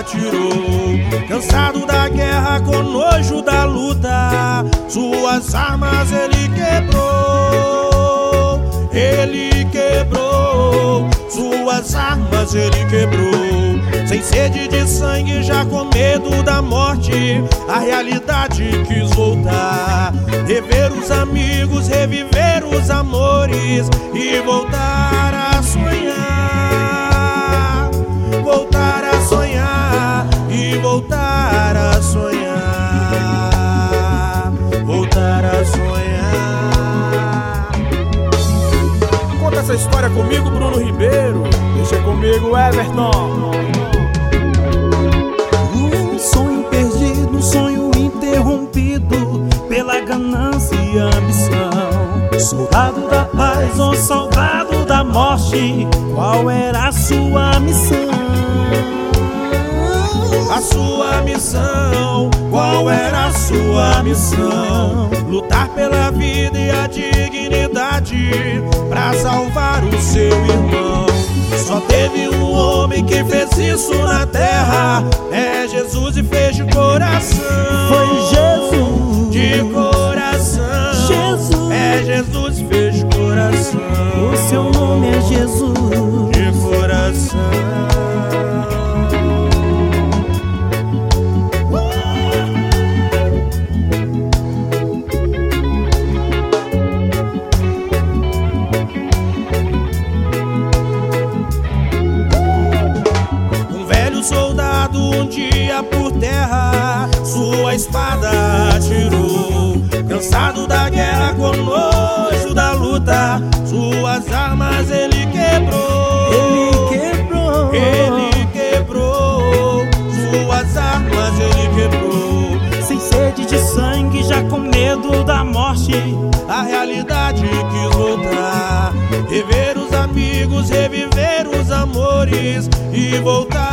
tirou. Cansado da guerra, com nojo da luta, suas armas ele quebrou. Ele quebrou, suas armas ele quebrou. Sem sede de sangue, já com medo da morte, a realidade quis voltar. Rever os amigos, reviver os amores e voltar a sonhar. Voltar a sonhar e voltar a sonhar. Voltar a sonhar. Conta essa história comigo, Bruno Ribeiro. Deixa comigo, Everton. Um sonho perdido, um sonho interrompido pela ganância e ambição. Soldado da paz ou soldado da morte, qual era a sua missão? A sua missão, qual era a sua missão? Lutar pela vida e a dignidade pra salvar o seu irmão. Só teve um homem que fez isso na terra, é Jesus, e fez de coração. Foi Jesus, de coração. Jesus, é Jesus, fez de coração. o seu nome é Jesus, de coração. Soldado um dia por terra sua espada tirou. Cansado da guerra, com nojo da luta, suas armas ele quebrou. ele quebrou, ele quebrou, suas armas ele quebrou. sem sede de sangue, já com medo da morte, A realidade quis voltar. Rever os amigos, reviver os amores e voltar